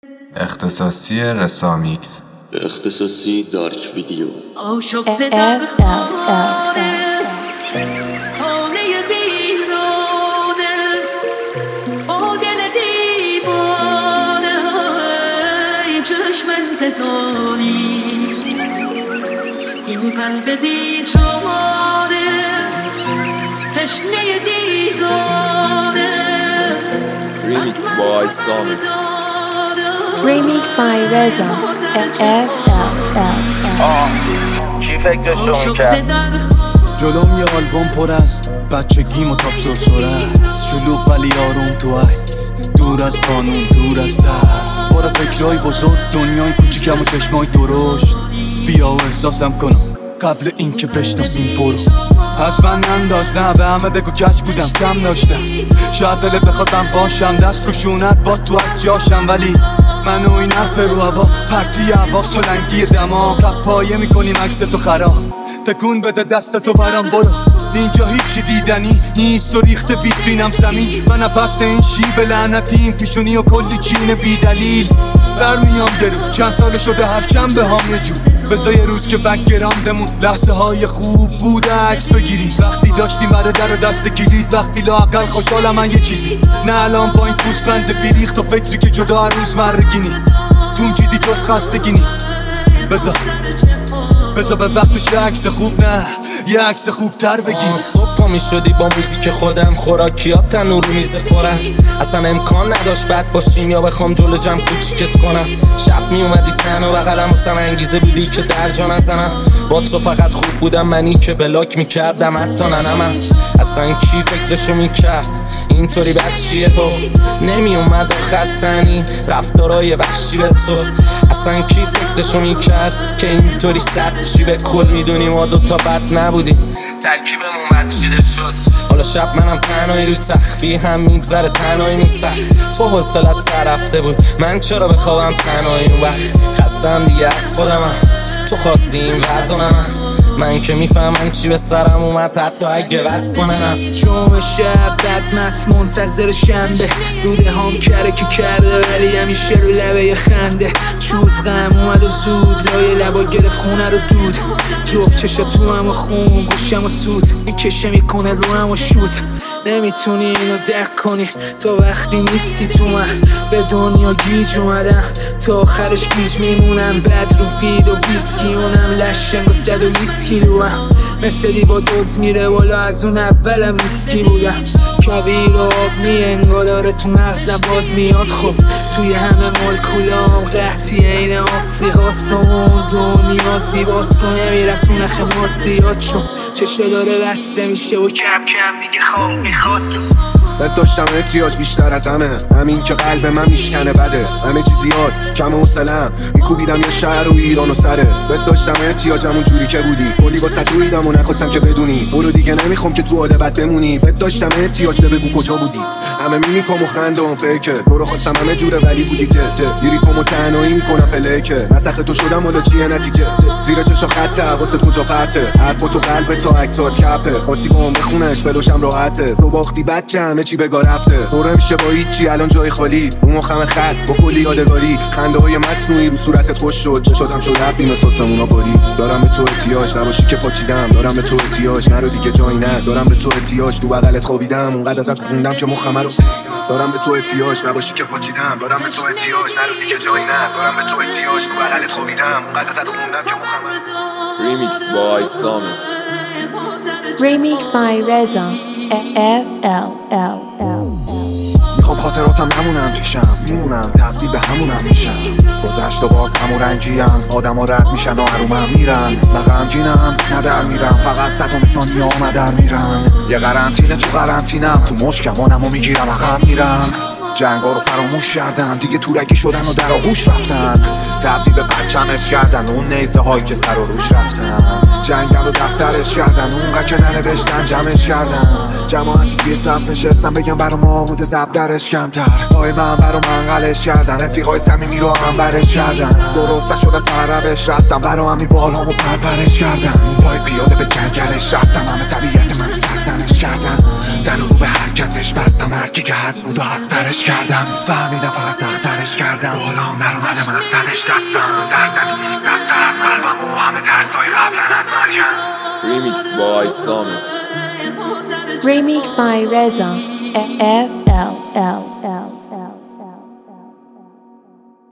اختصاصی رسامیکس، اختصاصی دارک ویدیو. آشفته در خانه بیرانه با دل دیوانه چشم انتظاری این قلب دیچاره تشنه دیداره. Remix by Summit. Remix by Reza کی فکرشو میکرد؟ جلوم یه آلبوم پر از بچگیم و تاپ سرسره است، شلوغ ولی آروم تو عکس، دور از قانون دور از ترس، پر فکرهای بزرگ، دنیای کوچیکم و چشمای درشت. بیا و احساسم کنم قبل اینکه بشناسیم برو. پس من ننداز، نه به همه بگو کج بودم کم داشتم، شاید دلت بخواد من باشم، دست رو شونت با تو عکس جاشم، ولی من و این حرف رو هوا پرتی هوا سلنگی دما پایه میکنیم عکس تو خراب. تکون بده دست تو برام برو، اینجا هیچی دیدنی نیست و ریخت ویترینم زمین. من پس این شیب لعنتیم پیشونی و کلی چین بی دلیل در میام درو. چند سال شده هر چند به هم یه جور بذار یه روز که بکگراندمون لحظه های خوب بود عکس بگیری. وقتی داشتیم برای در و دست کلید، وقتی لااقل خوشحالم من یه چیزی، نه الان با این پوزخند بیریخت و فکری که جدا هر روز مرگینی توم چیزی جز خستگینی. بذار به وقتش عکس خوب، نه یه عکس خوب تر بگی. صبح پا می شدی با موزیک خودم، خوراکیات تنور رو میز پرن، اصلا امکان نداشت بد باشیم یا بخوام جلو جمع کوچیکت کنم. شب می اومدی تن و بغلم واسم انگیزه بودی که درجا نزنم. با تو فقط خوب بودم، منی که بلاک میکردم حتی ننمم. اصلا کی فکرشو میکرد اینطوری بد چیه تو نمی اومد و خستنی رفتارای وحشی به تو. اصلا کی فکرشو میکرد که اینطوری سر چی به کل میدونی ما دوتا بد نبودیم، ترکیبمون مجیده شد. حالا شب منم تنهایی رو تخفی هم میگذره تنهایی نیست. تو حوصلت سر رفته بود، من چرا بخوابم تنهایی اون وقت خستم دیگه از خودمم. تو خواستی این وزنم من که میفهمم چی به سرم اومد حتی اگه وز کنم. جمعه شب بدمست منتظر شنبه، روده هم کره که کرده ولی همیشه رو لبه یه خنده. چوز غم اومد و زود لای لبا گرفت خونه رو دود، جفت چشا تو هم و خون گوشم و سود میکشه میکنه رو هم و شوت. نمیتونی اینو درک کنی تا وقتی نیستی تو من، به دنیا گیج اومدم تا آخرش گیج میمونم. بد رو فید و ویسکی اونم لشنگ و 120 کیلو هم مثل دیوا دوز میره والا، از اون اولم ریسکی بودم. کویر آب میانگا داره تو مغزم باد میاد، خب توی همه مولکولام قحطی این آفریقاست و اون دنیا زیباست و نمیرم تو نخ مادیات چون چشه داره بسته میشه و کم کم دیگه خواب میخواد. بد داشتم احتیاج بیشتر از همین که قلب من میشکنه بده، همه چی زیاد کم حوصله‌ام میکوبیدم یه شهر و ایران و سره. بد داشتم احتیاجم اونجوری که بودی کلی واسه دویدم و نخواستم که بدونی برو دیگه نمیخوام که تو حال بد بمونی. بد داشتم احتیاج بگو کجا بودی، همه میمیکم و خنده اون فیکه تو رو خواستم همه جوره ولی بودی ته لیریکم و تنهایی میکنم پلیکه مسخ تو شدم ولی چیه نتیجه زیر چشا خطه حواست کجا پرته حرف تو قلب تا اکتات کپه خواستی با هم بخونش بلوشم راحته تو باختی بچه همه چی بگا رفته برو میشه با هیچی الان جای خالی اون مخم خط با کلی یادگاری خنده های مصنوعی رو صورتت خوش شد چشاتم شد حبیم ساسمونا باری. دارم به تو احتیاج نباشی که پاچیدم، دارم به تو احتیاج نرو دیگه جایی نه، دارم به تو احتیاج تو بغلت خوابیدم اونقدر ازت خوندم که مخم رو دارم به تو احتیاج نباشی که پاچیدم، دارم به تو احتیاج نرو دیگه جایی نه، دارم به تو احتیاج تو بغلت خوابیدم اونقدر ازت خوندم که مخم رو. Remix by Summit. Remix by Reza FLL. میخوام خاطراتم نمونم پیشم میمونم تبدیل به همونم میشم، گذشت و باز همون رنگیم آدم ها رد میشن و حرومم میرن، نه غمگینم نه در میرم فقط صدام ثانیه ها در میرن. یه قرنطینه تو قرنطینم تو مشکمانم و میگیرم عقب میرم. جنگا رو فراموش کردن دیگه تورگی شدن و در آغوش رفتن، تبدیل به پرچمش کردن اون نیزه هایی که سر و روش رفتن. جنگل و دفترش کردن اونقدر که ننوشتن جمعش کردن. جماعتی توی صف نشستن بگم برا ما بوده زب درش کمتر، پای من برا منقلش کردن رفیقای صمیمی رو هم برش کردن. درست نشده سر روش رفتم برا همی بالامو پرپرش کردن. پای پیاده به جنگلش رفتم همه طبیعت من سرزنش کردن، در رو به هر کسش بستم مرکی که هست بود و هسترش کردم فهمیدم فقط سخترش کردم حالا نرومده من صدش دستم سرزمینی سختر از قلبم و همه ترسای قبلا از مرگم. Remix by Summit. Remix by Reza. FLL.